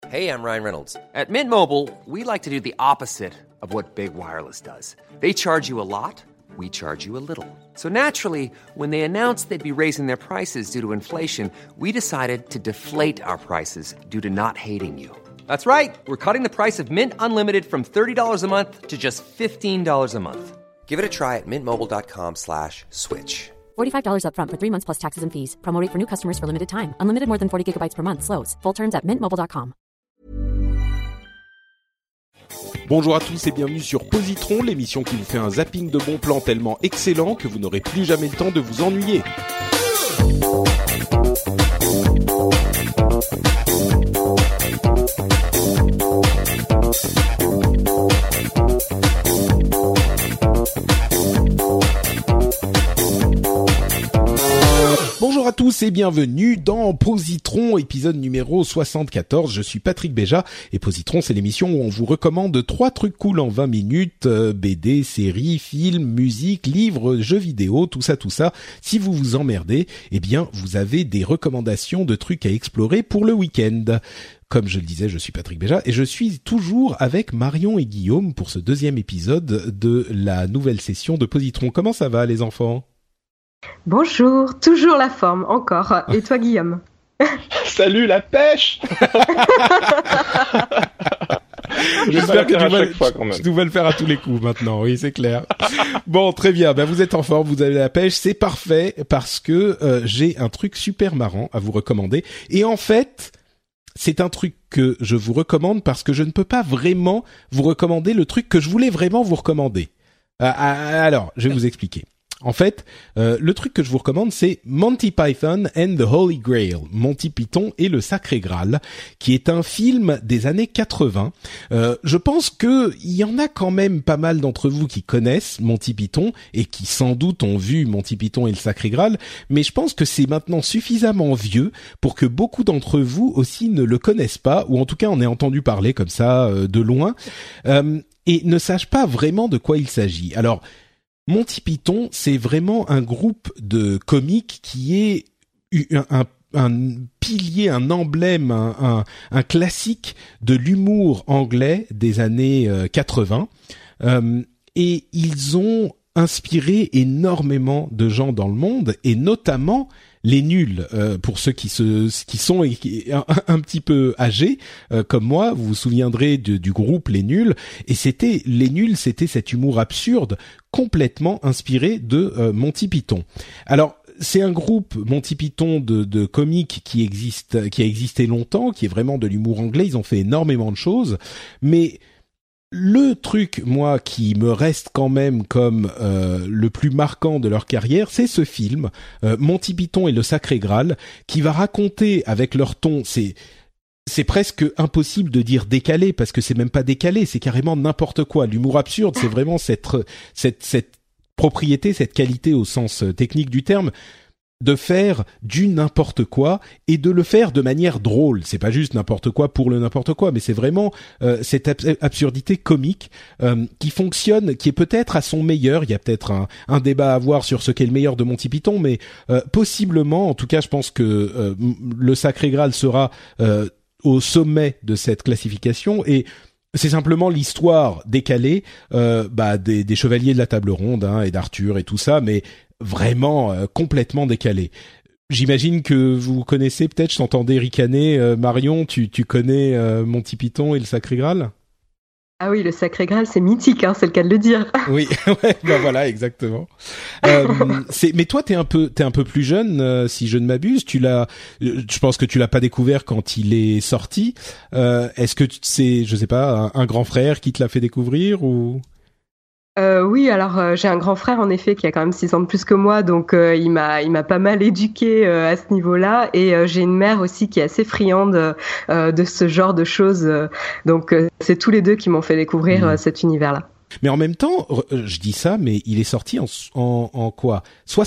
Hey, I'm Ryan Reynolds. At Mint Mobile, we like to do the opposite of what Big Wireless does. They charge you a lot, we charge you a little. So naturally, when they announced they'd be raising their prices due to inflation, we decided to deflate our prices due to not hating you. That's right. We're cutting the price of Mint Unlimited from $30 a month to just $15 a month. Give it a try at mintmobile.com/switch. $45 up front for 3 months plus taxes and fees. Promo rate for new customers for limited time. Unlimited more than 40 gigabytes per month. Slows full terms at mintmobile.com. Bonjour à tous et bienvenue sur Positron, l'émission qui vous fait un zapping de bons plans tellement excellent que vous n'aurez plus jamais le temps de vous ennuyer. Bonjour à tous et bienvenue dans Positron, épisode numéro 74. Je suis Patrick Béja et Positron, c'est l'émission où on vous recommande 3 trucs cool en 20 minutes, BD, séries, films, musique, livres, jeux vidéo, tout ça. Si vous vous emmerdez, eh bien vous avez des recommandations de trucs à explorer pour le week-end. Comme je le disais, je suis Patrick Béja et je suis toujours avec Marion et Guillaume pour ce 2e épisode de la nouvelle session de Positron. Comment ça va les enfants ? Bonjour, toujours la forme, encore. Et toi, Guillaume ? Salut, la pêche. J'espère que tu vas le faire à tous les coups maintenant, oui, c'est clair. Bon, très bien, vous êtes en forme, vous avez la pêche, c'est parfait, parce que j'ai un truc super marrant à vous recommander. Et en fait, c'est un truc que je vous recommande parce que je ne peux pas vraiment vous recommander le truc que je voulais vraiment vous recommander. Alors, je vais vous expliquer. En fait, le truc que je vous recommande, c'est Monty Python and the Holy Grail, Monty Python et le Sacré Graal, qui est un film des années 80. Je pense que il y en a quand même pas mal d'entre vous qui connaissent Monty Python et qui sans doute ont vu Monty Python et le Sacré Graal, mais je pense que c'est maintenant suffisamment vieux pour que beaucoup d'entre vous aussi ne le connaissent pas, ou en tout cas en aient entendu parler comme ça de loin, et ne sachent pas vraiment de quoi il s'agit. Alors, Monty Python, c'est vraiment un groupe de comiques qui est un pilier, un emblème, un classique de l'humour anglais des années 80. Et ils ont inspiré énormément de gens dans le monde, et notamment les nuls, pour ceux qui sont un petit peu âgés, comme moi, vous vous souviendrez du groupe Les Nuls, et Les Nuls, c'était cet humour absurde complètement inspiré de Monty Python. Alors, c'est un groupe Monty Python de comiques qui a existé longtemps, qui est vraiment de l'humour anglais. Ils ont fait énormément de choses, mais le truc, moi, qui me reste quand même comme le plus marquant de leur carrière, c'est ce film, Monty Python et le Sacré Graal, qui va raconter avec leur ton, c'est presque impossible de dire décalé, parce que c'est même pas décalé, c'est carrément n'importe quoi. L'humour absurde, c'est vraiment cette propriété, cette qualité au sens technique du terme, de faire du n'importe quoi et de le faire de manière drôle. C'est pas juste n'importe quoi pour le n'importe quoi, mais c'est vraiment cette absurdité comique qui fonctionne, qui est peut-être à son meilleur. Il y a peut-être un débat à avoir sur ce qu'est le meilleur de Monty Python, mais possiblement, en tout cas, je pense que le Sacré Graal sera au sommet de cette classification, et c'est simplement l'histoire décalée des chevaliers de la table ronde, et d'Arthur et tout ça, mais vraiment complètement décalé. J'imagine que vous connaissez, peut-être, je t'entendais ricaner, Marion, tu connais Monty Python et le Sacré Graal ? Ah oui, le Sacré Graal, c'est mythique, c'est le cas de le dire. Oui, ouais, voilà, exactement. Mais toi, t'es un peu plus jeune, si je ne m'abuse. Je pense que tu l'as pas découvert quand il est sorti. Est-ce que c'est, je sais pas, un grand frère qui te l'a fait découvrir, ou? Oui, alors j'ai un grand frère en effet qui a quand même 6 ans de plus que moi, donc il m'a pas mal éduquée à ce niveau-là, et j'ai une mère aussi qui est assez friande de ce genre de choses, donc c'est tous les deux qui m'ont fait découvrir cet univers-là. Mais en même temps, je dis ça, mais il est sorti en quoi ?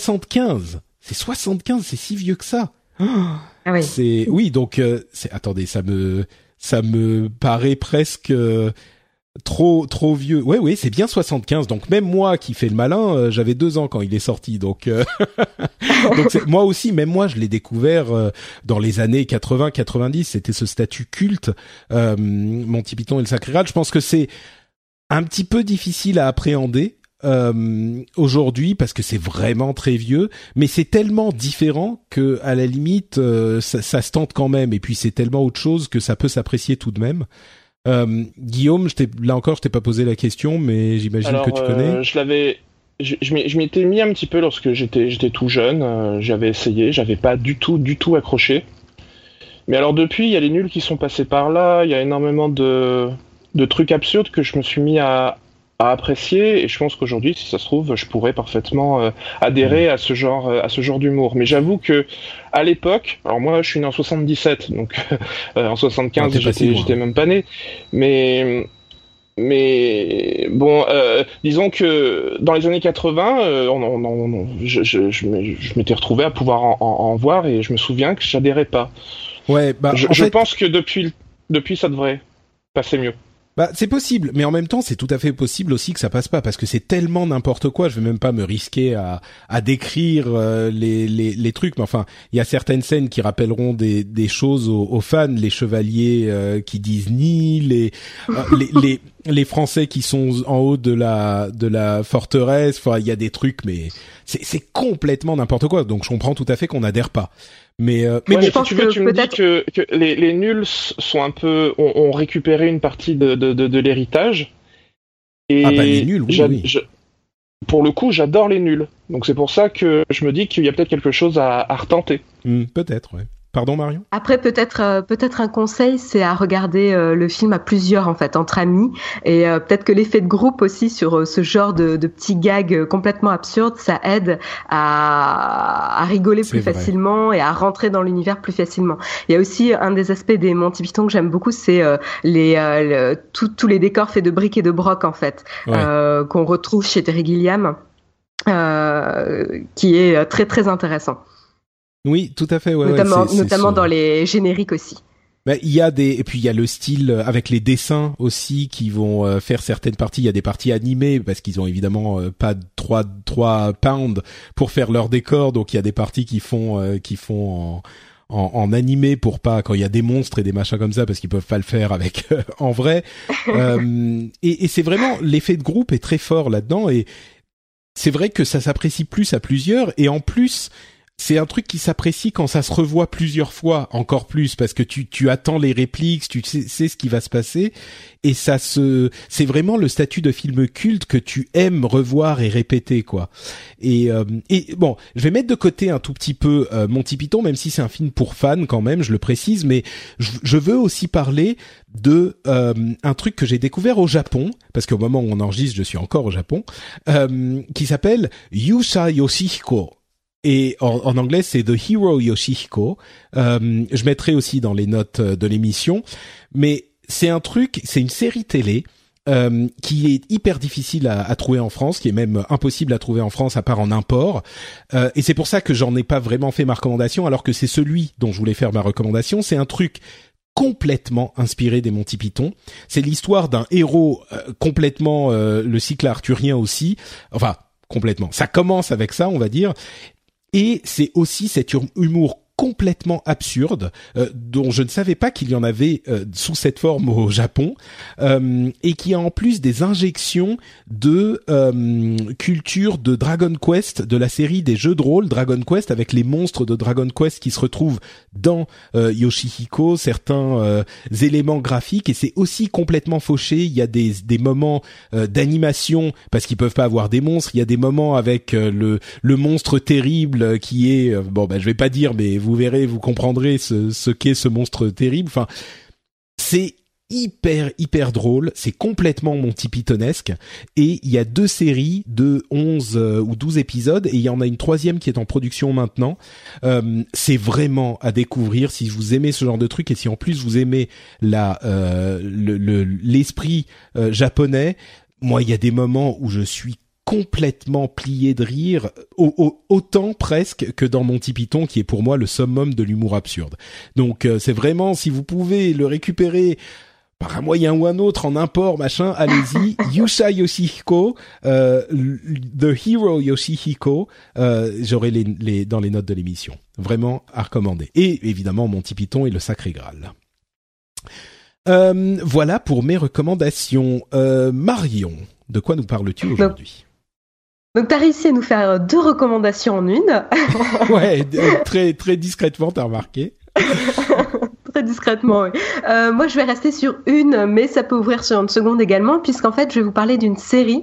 75. C'est 75, c'est si vieux que ça. Ah oui. Donc attendez, ça me paraît presque Trop vieux. Ouais, c'est bien 75. Donc même moi qui fais le malin, j'avais 2 ans quand il est sorti. Donc, moi aussi, même moi, je l'ai découvert dans les années 80-90. C'était ce statut culte, Monty Python et le Sacré Graal. Je pense que c'est un petit peu difficile à appréhender aujourd'hui parce que c'est vraiment très vieux, mais c'est tellement différent que à la limite, ça se tente quand même. Et puis c'est tellement autre chose que ça peut s'apprécier tout de même. Guillaume, je t'ai pas posé la question, mais j'imagine que tu connais. Je m'étais mis un petit peu lorsque j'étais tout jeune. J'avais essayé, j'avais pas du tout accroché. Mais alors depuis, il y a les nuls qui sont passés par là. Il y a énormément de trucs absurdes que je me suis mis à apprécier. Et je pense qu'aujourd'hui, si ça se trouve, je pourrais parfaitement adhérer à ce genre d'humour. Mais j'avoue que à l'époque, alors moi, je suis né en 77, donc en 75, j'étais même pas né. Mais bon, disons que dans les années 80, je m'étais retrouvé à pouvoir en voir et je me souviens que j'adhérais pas. Ouais, je pense que depuis ça devrait passer mieux. C'est possible, mais en même temps, c'est tout à fait possible aussi que ça passe pas, parce que c'est tellement n'importe quoi. Je vais même pas me risquer à décrire les trucs, mais enfin, il y a certaines scènes qui rappelleront des choses aux fans, les chevaliers qui disent ni, les Français qui sont en haut de la forteresse. Enfin, il y a des trucs, mais c'est complètement n'importe quoi. Donc, je comprends tout à fait qu'on n'adhère pas. Mais bon, je pense que tu me dis que les nuls sont un peu ont récupéré une partie de l'héritage. Et les nuls, oui. Pour le coup, j'adore les nuls. Donc c'est pour ça que je me dis qu'il y a peut-être quelque chose à retenter. Peut-être, ouais. Pardon, Marion ? Après, peut-être un conseil, c'est à regarder le film à plusieurs, en fait, entre amis. Et peut-être que l'effet de groupe aussi sur ce genre de petits gags complètement absurdes, ça aide à rigoler plus facilement et à rentrer dans l'univers plus facilement. Il y a aussi un des aspects des Monty Python que j'aime beaucoup, c'est tous les décors faits de briques et de broc, en fait, qu'on retrouve chez Terry Gilliam, qui est très, très intéressant. Oui, tout à fait, notamment dans les génériques aussi. Et puis il y a le style avec les dessins aussi qui vont faire certaines parties. Il y a des parties animées parce qu'ils ont évidemment pas 3 pounds pour faire leur décor, donc il y a des parties qui font en animé pour pas, quand il y a des monstres et des machins comme ça, parce qu'ils peuvent pas le faire avec en vrai. Et c'est vraiment, l'effet de groupe est très fort là-dedans, et c'est vrai que ça s'apprécie plus à plusieurs, et en plus c'est un truc qui s'apprécie quand ça se revoit plusieurs fois, encore plus, parce que tu attends les répliques, tu sais ce qui va se passer, et c'est vraiment le statut de film culte que tu aimes revoir et répéter, quoi. Et bon, je vais mettre de côté un tout petit peu Monty Python, même si c'est un film pour fans quand même, je le précise, mais je veux aussi parler de un truc que j'ai découvert au Japon, parce qu'au moment où on enregistre, je suis encore au Japon, qui s'appelle Yusha Yoshihiko. Et en anglais, c'est The Hero Yoshihiko. Je mettrai aussi dans les notes de l'émission. Mais c'est une série télé qui est hyper difficile à trouver en France, qui est même impossible à trouver en France à part en import. Et c'est pour ça que j'en ai pas vraiment fait ma recommandation, alors que c'est celui dont je voulais faire ma recommandation. C'est un truc complètement inspiré des Monty Python. C'est l'histoire d'un héros complètement le cycle arthurien aussi. Enfin, complètement. Ça commence avec ça, on va dire. Et c'est aussi cet humour complètement absurde, dont je ne savais pas qu'il y en avait sous cette forme au Japon, et qui a en plus des injections de culture de Dragon Quest, de la série des jeux de rôle Dragon Quest, avec les monstres de Dragon Quest qui se retrouvent dans Yoshihiko, certains éléments graphiques, et c'est aussi complètement fauché. Il y a des moments d'animation, parce qu'ils peuvent pas avoir des monstres, il y a des moments avec le monstre terrible qui est je vais pas dire, mais vous verrez, vous comprendrez ce qu'est ce monstre terrible. Enfin, c'est hyper drôle, c'est complètement Monty Pythonesque, et il y a 2 séries de 11 ou 12 épisodes, et il y en a une 3e qui est en production maintenant. C'est vraiment à découvrir si vous aimez ce genre de truc, et si en plus vous aimez l'esprit japonais. Moi, il y a des moments où je suis complètement plié de rire, autant presque que dans Monty Python, qui est pour moi le summum de l'humour absurde. Donc c'est vraiment, si vous pouvez le récupérer par un moyen ou un autre, en import, machin, allez-y. Yusa Yoshihiko, The Hero Yoshihiko, j'aurai les dans les notes de l'émission. Vraiment à recommander. Et évidemment, Monty Python et le Sacré Graal. Voilà pour mes recommandations. Marion, de quoi nous parles-tu aujourd'hui? Donc t'as réussi à nous faire 2 recommandations en une. Ouais, très très discrètement, t'as remarqué. Très discrètement, oui. Moi, je vais rester sur une, mais ça peut ouvrir sur une seconde également, puisqu'en fait, je vais vous parler d'une série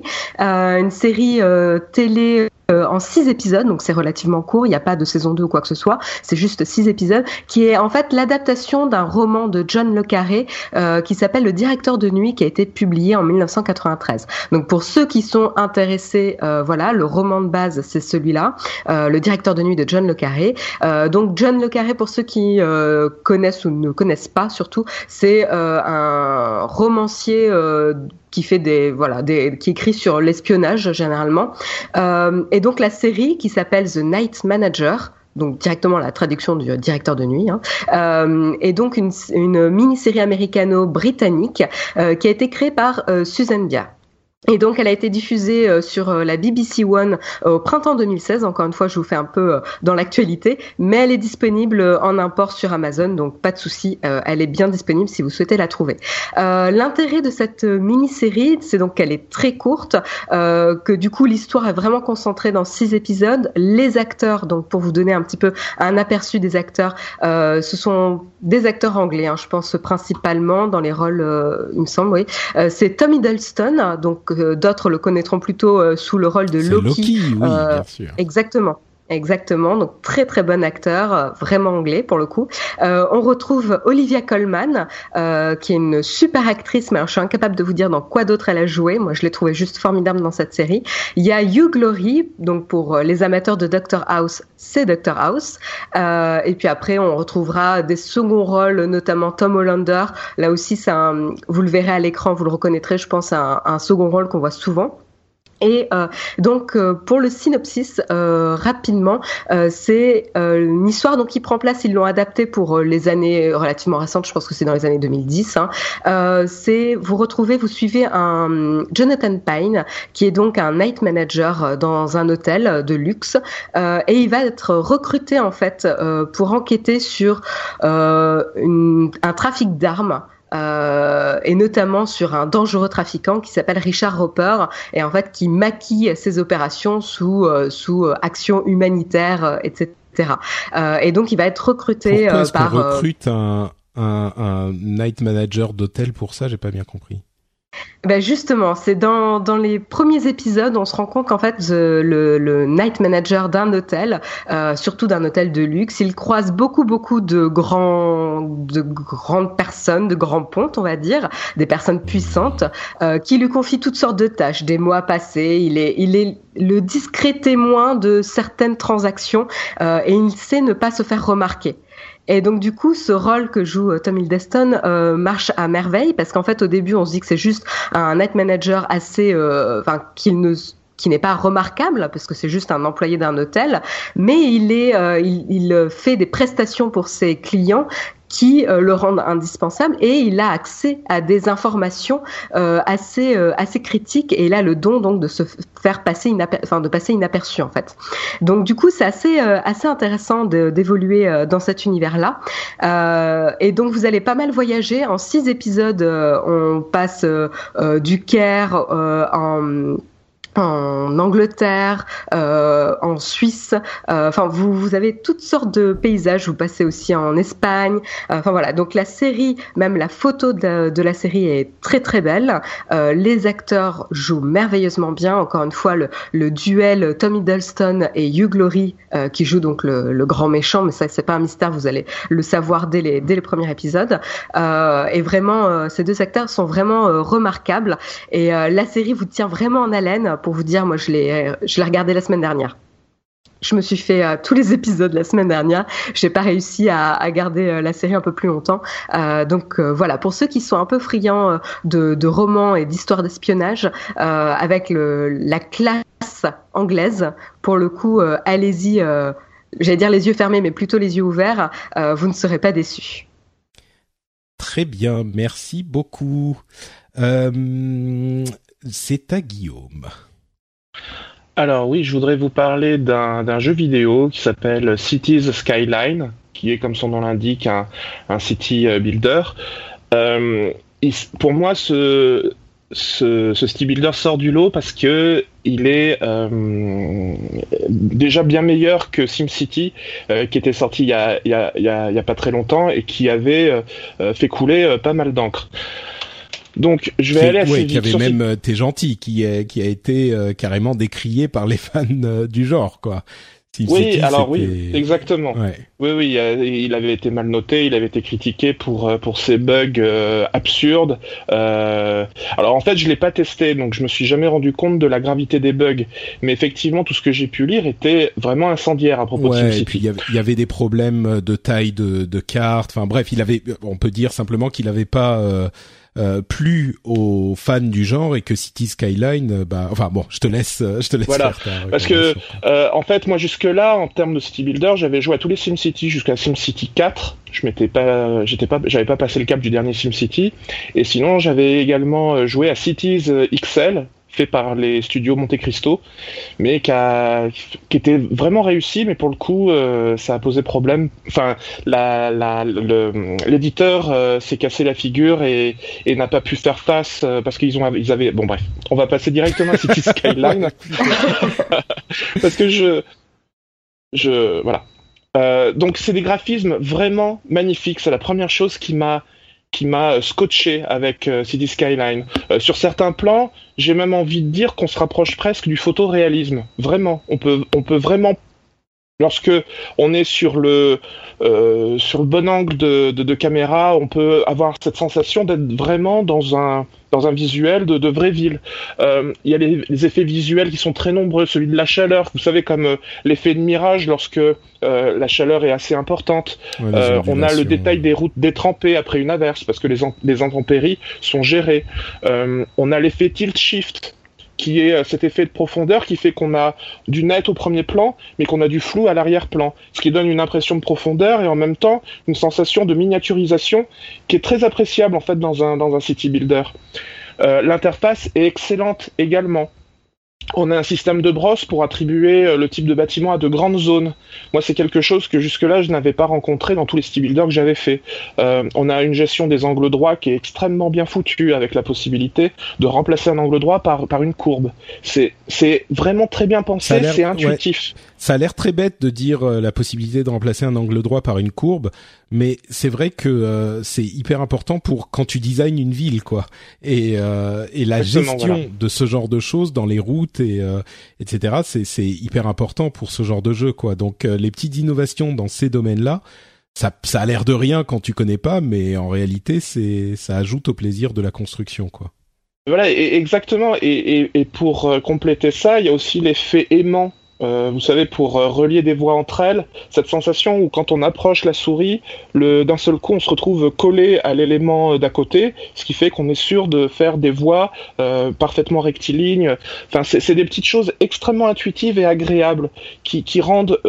télé en 6 épisodes, donc c'est relativement court, il n'y a pas de saison 2 ou quoi que ce soit, c'est juste 6 épisodes, qui est en fait l'adaptation d'un roman de John le Carré qui s'appelle Le Directeur de nuit, qui a été publié en 1993. Donc pour ceux qui sont intéressés, voilà, le roman de base, c'est celui-là, Le Directeur de nuit de John le Carré. Donc John le Carré, pour ceux qui connaissent ou ne connaissent pas surtout, c'est un romancier qui fait qui écrit sur l'espionnage généralement. Et donc la série qui s'appelle The Night Manager, donc directement la traduction du directeur de nuit, est donc une mini-série américano-britannique qui a été créée par Susan Bia. Et donc, elle a été diffusée sur la BBC One au printemps 2016. Encore une fois, je vous fais un peu dans l'actualité, mais elle est disponible en import sur Amazon, donc pas de souci, elle est bien disponible si vous souhaitez la trouver. L'intérêt de cette mini-série, c'est donc qu'elle est très courte, que du coup l'histoire est vraiment concentrée dans 6 épisodes. Les acteurs, donc pour vous donner un petit peu un aperçu des acteurs, ce sont des acteurs anglais, je pense principalement dans les rôles, il me semble, oui. C'est Tom Hiddleston, donc d'autres le connaîtront plutôt sous le rôle de Loki. Loki, oui, bien sûr. Exactement, donc très très bon acteur, vraiment anglais pour le coup. On retrouve Olivia Colman, qui est une super actrice, mais alors je suis incapable de vous dire dans quoi d'autre elle a joué. Moi, je l'ai trouvée juste formidable dans cette série. Il y a Hugh Laurie, donc pour les amateurs de Dr House, c'est Dr House. Et puis après, on retrouvera des seconds rôles, notamment Tom Hollander. Là aussi, vous le verrez à l'écran, vous le reconnaîtrez, je pense, un second rôle qu'on voit souvent. Et donc pour le synopsis rapidement, c'est une histoire donc qui prend place, ils l'ont adapté pour les années relativement récentes, je pense que c'est dans les années 2010. Vous suivez un Jonathan Pine qui est donc un night manager dans un hôtel de luxe et il va être recruté en fait pour enquêter sur un trafic d'armes. Et notamment sur un dangereux trafiquant qui s'appelle Richard Roper et en fait qui maquille ses opérations sous action humanitaire, etc. Et donc il va être recruté. Pourquoi est-ce qu'on recrute un night manager d'hôtel pour ça? J'ai pas bien compris. Ben justement, c'est dans les premiers épisodes, on se rend compte qu'en fait le night manager d'un hôtel, surtout d'un hôtel de luxe, il croise beaucoup de grandes personnes, de grands pontes, on va dire, des personnes puissantes, qui lui confient toutes sortes de tâches. Des mois passés, il est le discret témoin de certaines transactions et il sait ne pas se faire remarquer. Et donc du coup, ce rôle que joue Tom Hiddleston marche à merveille parce qu'en fait, au début, on se dit que c'est juste un night manager assez, qui n'est pas remarquable parce que c'est juste un employé d'un hôtel, mais il fait des prestations pour ses clients qui le rendent indispensable et il a accès à des informations assez critiques et il a le don donc de se faire passer inaperçu en fait. Donc du coup c'est assez intéressant d'évoluer dans cet univers-là et donc vous allez pas mal voyager. En 6 épisodes on passe du Caire en Angleterre, en Suisse, vous avez toutes sortes de paysages, vous passez aussi en Espagne, voilà, donc la série, même la photo de la série est très très belle, les acteurs jouent merveilleusement bien, encore une fois le duel Tom Hiddleston et Hugh Laurie qui joue donc le grand méchant, mais ça c'est pas un mystère, vous allez le savoir dès les premiers épisodes, et vraiment ces 2 acteurs sont vraiment remarquables et la série vous tient vraiment en haleine. Pour vous dire, moi je l'ai regardé la semaine dernière. Je me suis fait tous les épisodes la semaine dernière. J'ai pas réussi à garder la série un peu plus longtemps. Donc voilà, pour ceux qui sont un peu friands de romans et d'histoires d'espionnage, avec la classe anglaise, pour le coup, allez-y. J'allais dire les yeux fermés, mais plutôt les yeux ouverts. Vous ne serez pas déçus. Très bien, merci beaucoup. C'est à Guillaume. Alors oui, je voudrais vous parler d'un jeu vidéo qui s'appelle Cities Skyline, qui est, comme son nom l'indique, un city builder. Pour moi, ce city builder sort du lot parce que il est déjà bien meilleur que SimCity, qui était sorti il y a pas très longtemps et qui avait fait couler pas mal d'encre. Donc, je vais aller assez vite. Qui avait même T'es gentil, qui a été carrément décrié par les fans du genre, quoi. Oui, alors oui, exactement. Ouais. Oui, il avait été mal noté, il avait été critiqué pour ses bugs absurdes. Alors en fait, je l'ai pas testé, donc je me suis jamais rendu compte de la gravité des bugs. Mais effectivement, tout ce que j'ai pu lire était vraiment incendiaire à propos de SimCity. Et puis il y avait des problèmes de taille de cartes. Enfin bref, on peut dire simplement qu'il avait pas plu aux fans du genre et que City Skyline, je te laisse voilà. faire parce que en fait, moi jusque-là, en termes de city builder, j'avais joué à tous les SimCity jusqu'à SimCity 4. J'avais pas passé le cap du dernier SimCity, et sinon j'avais également joué à Cities XL, fait par les studios Monte Cristo, mais qui était vraiment réussi, mais pour le coup ça a posé problème. Enfin, l'éditeur s'est cassé la figure et n'a pas pu faire face parce qu'ils avaient. Bon bref, on va passer directement à City Skyline parce que voilà. Donc c'est des graphismes vraiment magnifiques. C'est la première chose qui m'a scotché avec City Skyline. Sur certains plans, j'ai même envie de dire qu'on se rapproche presque du photoréalisme. Vraiment, on peut vraiment, lorsque on est sur le bon angle de caméra, on peut avoir cette sensation d'être vraiment dans un visuel de vraie ville. Il y a les effets visuels qui sont très nombreux, celui de la chaleur, vous savez, comme l'effet de mirage lorsque la chaleur est assez importante. On a le détail des routes détrempées après une averse, parce que les intempéries sont gérées. On a l'effet tilt shift, qui est cet effet de profondeur qui fait qu'on a du net au premier plan, mais qu'on a du flou à l'arrière-plan, ce qui donne une impression de profondeur et en même temps une sensation de miniaturisation qui est très appréciable en fait dans un city builder. L'interface est excellente également. On a un système de brosse pour attribuer le type de bâtiment à de grandes zones. Moi, c'est quelque chose que jusque-là, je n'avais pas rencontré dans tous les city builders que j'avais fait. On a une gestion des angles droits qui est extrêmement bien foutue, avec la possibilité de remplacer un angle droit par une courbe. C'est vraiment très bien pensé, c'est intuitif. Ouais. Ça a l'air très bête de dire la possibilité de remplacer un angle droit par une courbe, mais c'est vrai que c'est hyper important pour quand tu designes une ville, quoi. Et la gestion de ce genre de choses dans les routes et etc. C'est hyper important pour ce genre de jeu, quoi. Donc les petites innovations dans ces domaines-là, ça a l'air de rien quand tu connais pas, mais en réalité ça ajoute au plaisir de la construction, quoi. Voilà, exactement. Et pour compléter ça, il y a aussi l'effet aimant. Vous savez, pour relier des voies entre elles, cette sensation où quand on approche la souris, d'un seul coup on se retrouve collé à l'élément d'à côté, ce qui fait qu'on est sûr de faire des voies parfaitement rectilignes. Enfin, c'est des petites choses extrêmement intuitives et agréables qui rendent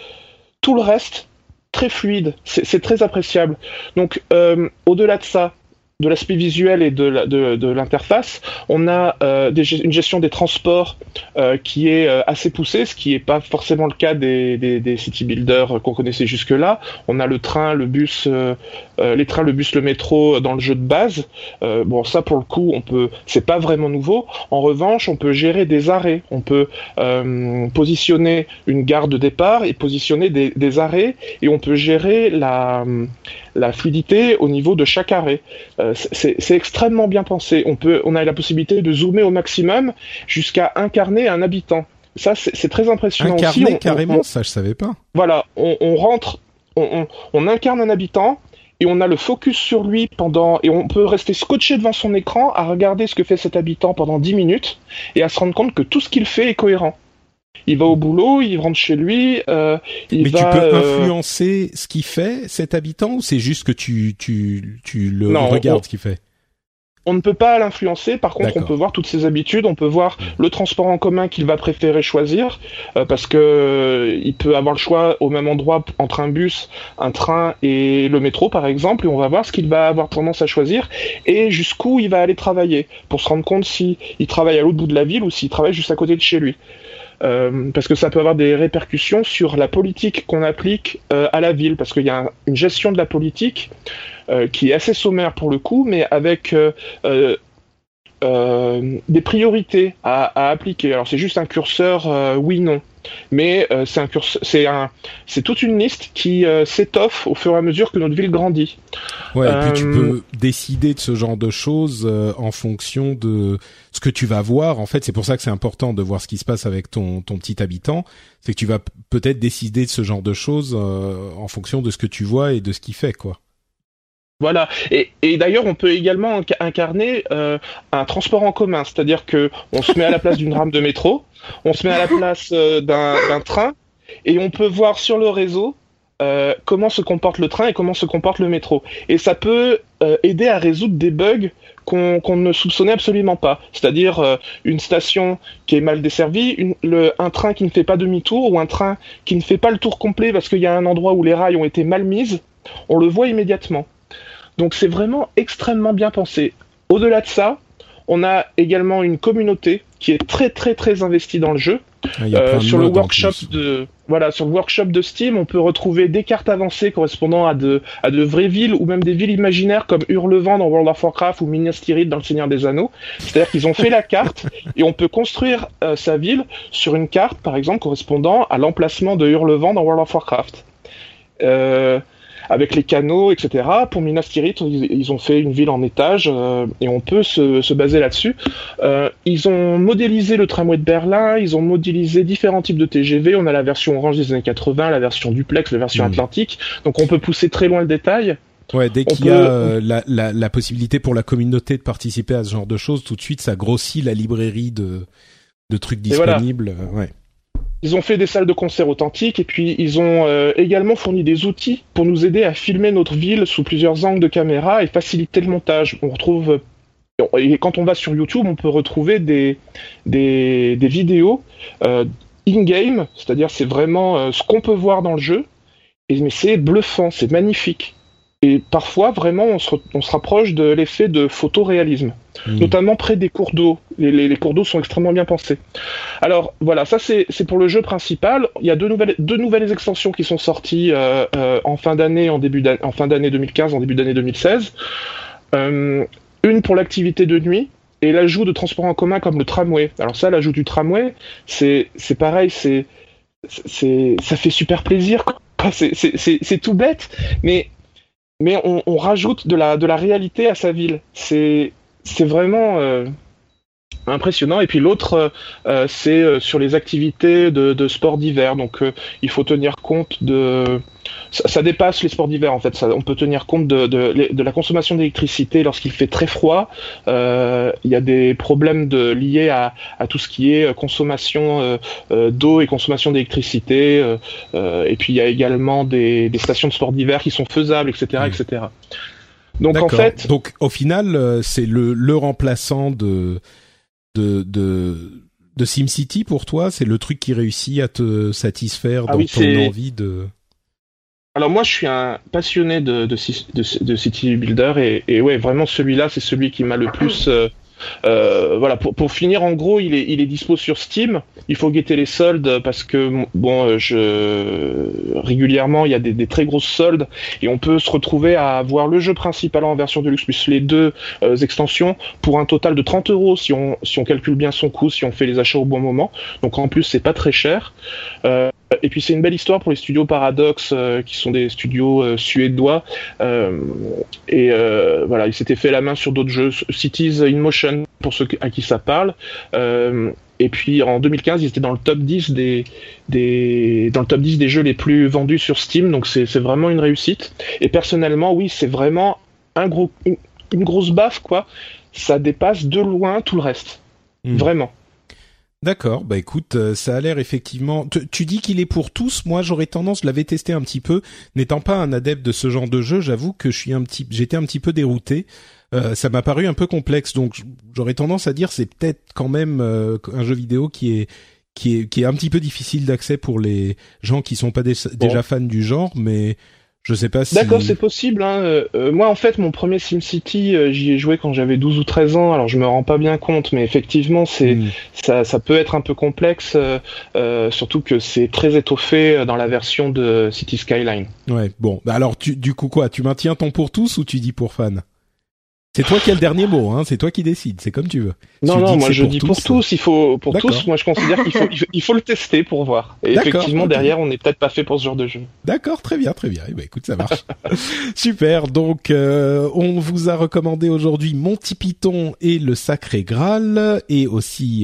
tout le reste très fluide. C'est très appréciable. Donc, au-delà de ça, de l'aspect visuel et de l'interface, on a une gestion des transports qui est assez poussée, ce qui n'est pas forcément le cas des city builders qu'on connaissait jusque-là. On a le train, le bus, le métro dans le jeu de base. Bon, ça pour le coup, c'est pas vraiment nouveau. En revanche, on peut gérer des arrêts, on peut positionner une gare de départ et positionner des arrêts, et on peut gérer la fluidité au niveau de chaque arrêt. C'est extrêmement bien pensé. On a la possibilité de zoomer au maximum jusqu'à incarner un habitant. Ça, c'est très impressionnant. Incarner aussi. Carrément, ça je savais pas. Voilà, on rentre, on incarne un habitant et on a le focus sur lui et on peut rester scotché devant son écran à regarder ce que fait cet habitant pendant 10 minutes et à se rendre compte que tout ce qu'il fait est cohérent. Il va au boulot, il rentre chez lui, Mais tu peux influencer ce qu'il fait, cet habitant, ou c'est juste que tu regardes ce qu'il fait? On ne peut pas l'influencer, par contre D'accord. on peut voir toutes ses habitudes, on peut voir le transport en commun qu'il va préférer choisir, parce que il peut avoir le choix au même endroit entre un bus, un train et le métro par exemple, et on va voir ce qu'il va avoir tendance à choisir, et jusqu'où il va aller travailler, pour se rendre compte s'il travaille à l'autre bout de la ville ou s'il travaille juste à côté de chez lui. Parce que ça peut avoir des répercussions sur la politique qu'on applique à la ville, parce qu'il y a une gestion de la politique qui est assez sommaire pour le coup, mais avec des priorités à appliquer. Alors c'est juste un curseur oui/non, mais c'est toute une liste qui s'étoffe au fur et à mesure que notre ville grandit. Ouais, et puis tu peux décider de ce genre de choses en fonction de ce que tu vas voir. En fait, c'est pour ça que c'est important de voir ce qui se passe avec ton petit habitant. C'est que tu vas peut-être décider de ce genre de choses en fonction de ce que tu vois et de ce qu'il fait, quoi. Voilà, et d'ailleurs on peut également incarner un transport en commun, c'est-à-dire que on se met à la place d'une rame de métro, on se met à la place d'un train, et on peut voir sur le réseau comment se comporte le train et comment se comporte le métro. Et ça peut aider à résoudre des bugs qu'on ne soupçonnait absolument pas, c'est-à-dire une station qui est mal desservie, un train qui ne fait pas demi-tour, ou un train qui ne fait pas le tour complet parce qu'il y a un endroit où les rails ont été mal mises, on le voit immédiatement. Donc c'est vraiment extrêmement bien pensé. Au-delà de ça, on a également une communauté qui est très très très investie dans le jeu. Sur le workshop de Steam, on peut retrouver des cartes avancées correspondant à de vraies villes ou même des villes imaginaires comme Hurlevent dans World of Warcraft ou Minas Tirith dans Le Seigneur des Anneaux. C'est-à-dire qu'ils ont fait la carte et on peut construire sa ville sur une carte, par exemple, correspondant à l'emplacement de Hurlevent dans World of Warcraft. Avec les canaux, etc. Pour Minas Tirith, ils ont fait une ville en étage et on peut se baser là-dessus. Ils ont modélisé le tramway de Berlin, ils ont modélisé différents types de TGV. On a la version orange des années 80, la version duplex, la version atlantique. Donc on peut pousser très loin le détail. Ouais, dès qu'il y a la possibilité pour la communauté de participer à ce genre de choses, tout de suite ça grossit la librairie de trucs disponibles. Voilà. Ouais. Ils ont fait des salles de concert authentiques et puis ils ont également fourni des outils pour nous aider à filmer notre ville sous plusieurs angles de caméra et faciliter le montage. On retrouve, et quand on va sur YouTube, on peut retrouver des vidéos in-game, c'est-à-dire c'est vraiment ce qu'on peut voir dans le jeu, mais c'est bluffant, c'est magnifique. Et parfois, vraiment, on se rapproche de l'effet de photoréalisme, notamment près des cours d'eau. Les cours d'eau sont extrêmement bien pensés. Alors, voilà, ça c'est pour le jeu principal. Il y a deux nouvelles extensions qui sont sorties en fin d'année 2015, en début d'année 2016. Une pour l'activité de nuit, et l'ajout de transports en commun comme le tramway. Alors ça, l'ajout du tramway, c'est pareil, ça fait super plaisir, quoi. C'est tout bête, mais on rajoute de la réalité à sa ville. C'est vraiment impressionnant. Et puis l'autre, c'est sur les activités de sport d'hiver. Donc il faut tenir compte de... Ça dépasse les sports d'hiver en fait. On peut tenir compte de la consommation d'électricité lorsqu'il fait très froid. Il y a des problèmes liés à tout ce qui est consommation d'eau et consommation d'électricité. Et puis il y a également des stations de sport d'hiver qui sont faisables, etc., etc. Donc d'accord. En fait, donc au final, c'est le remplaçant de SimCity pour toi. C'est le truc qui réussit à te satisfaire dans ton envie de... Alors moi, je suis un passionné de City Builder et ouais, vraiment celui-là, c'est celui qui m'a le plus... voilà, pour finir, en gros, il est dispo sur Steam. Il faut guetter les soldes parce que régulièrement il y a des très grosses soldes et on peut se retrouver à avoir le jeu principal en version deluxe plus les deux extensions pour un total de 30 € si on calcule bien son coût, si on fait les achats au bon moment. Donc en plus, c'est pas très cher. Et puis c'est une belle histoire pour les studios Paradox qui sont des studios suédois voilà, ils s'étaient fait la main sur d'autres jeux, Cities in Motion pour ceux à qui ça parle, et puis en 2015 ils étaient dans le top 10 des jeux les plus vendus sur Steam, donc c'est vraiment une réussite. Et personnellement, oui, c'est vraiment une grosse baffe, quoi. Ça dépasse de loin tout le reste, vraiment. D'accord, bah écoute, ça a l'air effectivement... Tu dis qu'il est pour tous. Moi, j'aurais tendance, je l'avais testé un petit peu, n'étant pas un adepte de ce genre de jeu, j'avoue que j'étais un petit peu dérouté ça m'a paru un peu complexe. Donc j'aurais tendance à dire c'est peut-être quand même un jeu vidéo qui est un petit peu difficile d'accès pour les gens qui sont pas déjà fans du genre, mais je sais pas si... D'accord, c'est possible. Hein. Moi, en fait, mon premier SimCity, j'y ai joué quand j'avais 12 ou 13 ans, alors je me rends pas bien compte, mais effectivement, ça peut être un peu complexe, surtout que c'est très étoffé dans la version de City Skyline. Ouais, bon, bah alors du coup quoi, tu maintiens ton pour tous ou tu dis pour fans ? C'est toi qui as le dernier mot, hein. C'est toi qui décides. C'est comme tu veux. Non, moi je dis pour tous. Il faut pour tous. Moi, je considère qu'il faut le tester pour voir. Et effectivement, derrière, on n'est peut-être pas fait pour ce genre de jeu. D'accord, très bien. Eh ben, écoute, ça marche. Super. Donc, on vous a recommandé aujourd'hui Monty Python et le Sacré Graal, et aussi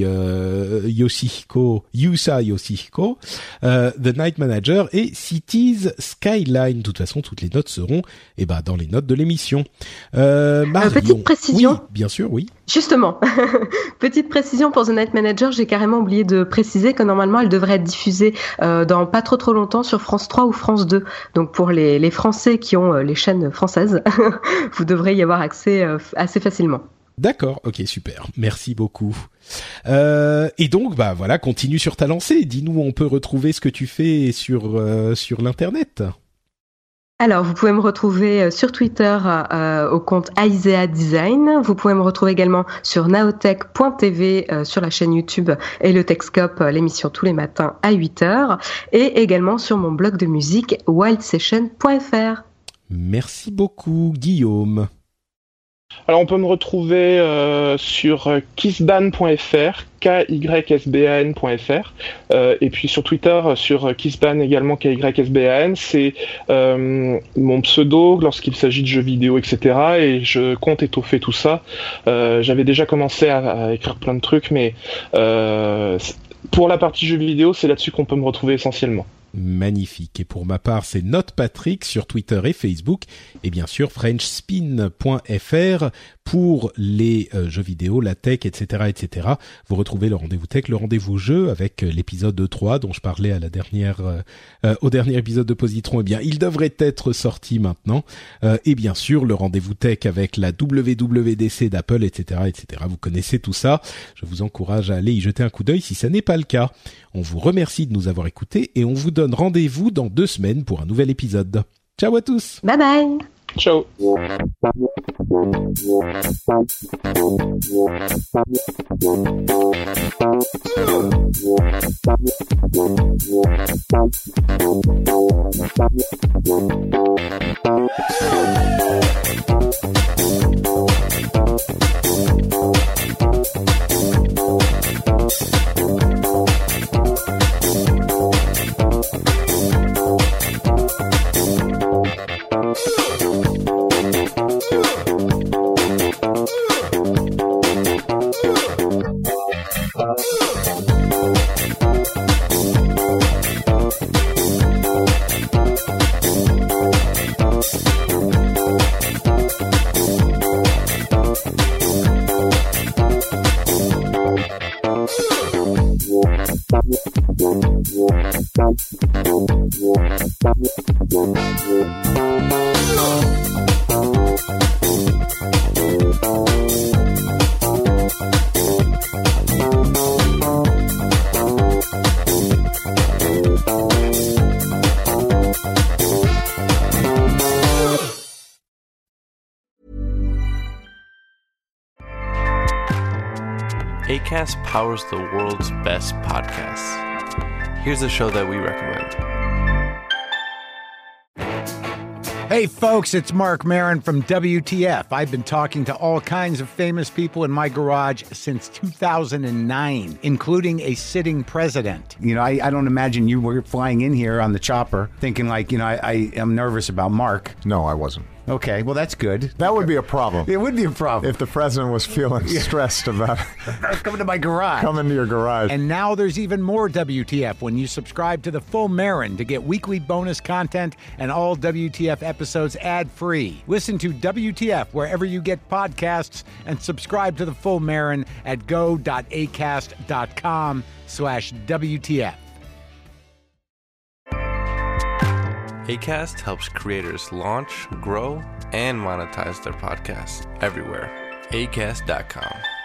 Yusa Yoshihiko, The Night Manager et Cities Skyline. De toute façon, toutes les notes seront, dans les notes de l'émission. Petite précision. Oui, bien sûr, oui. Justement, petite précision pour The Night Manager, j'ai carrément oublié de préciser que normalement elle devrait être diffusée dans pas trop longtemps sur France 3 ou France 2. Donc pour les Français qui ont les chaînes françaises, vous devrez y avoir accès assez facilement. D'accord, ok, super. Merci beaucoup. Et donc, voilà, continue sur ta lancée. Dis-nous où on peut retrouver ce que tu fais sur l'internet. Alors, vous pouvez me retrouver sur Twitter au compte Aisea Design. Vous pouvez me retrouver également sur naotech.tv sur la chaîne YouTube et le Techscope, l'émission tous les matins à 8h. Et également sur mon blog de musique wildsession.fr. Merci beaucoup, Guillaume. Alors, on peut me retrouver sur kissban.fr, kysban.fr, et puis sur Twitter, sur kissban également, kysban. C'est mon pseudo lorsqu'il s'agit de jeux vidéo, etc. Et je compte étoffer tout ça. J'avais déjà commencé à écrire plein de trucs, mais pour la partie jeux vidéo, c'est là-dessus qu'on peut me retrouver essentiellement. Magnifique. Et pour ma part, c'est NotePatrick sur Twitter et Facebook, et bien sûr FrenchSpin.fr pour les jeux vidéo, la tech, etc., etc. Vous retrouvez le rendez-vous tech, le rendez-vous jeu avec l'épisode 3 dont je parlais à la dernière, au dernier épisode de Positron. Eh bien, il devrait être sorti maintenant. Et bien sûr, le rendez-vous tech avec la WWDC d'Apple, etc., etc. Vous connaissez tout ça. Je vous encourage à aller y jeter un coup d'œil si ça n'est pas le cas. On vous remercie de nous avoir écoutés et on vous donne rendez-vous dans 2 semaines pour un nouvel épisode. Ciao à tous. Bye bye. Ciao. Acast powers the world's best podcasts. Here's a show that we recommend. Hey folks, it's Mark Maron from WTF. I've been talking to all kinds of famous people in my garage since 2009, including a sitting president. You know, I don't imagine you were flying in here on the chopper thinking like, I am nervous about Mark. No, I wasn't. Okay, well, that's good. That would be a problem. It would be a problem. If the president was feeling stressed about coming to my garage. Coming to your garage. And now there's even more WTF when you subscribe to the Full Marin to get weekly bonus content and all WTF episodes ad-free. Listen to WTF wherever you get podcasts and subscribe to the Full Marin at go.acast.com/WTF. Acast helps creators launch, grow, and monetize their podcasts everywhere. Acast.com.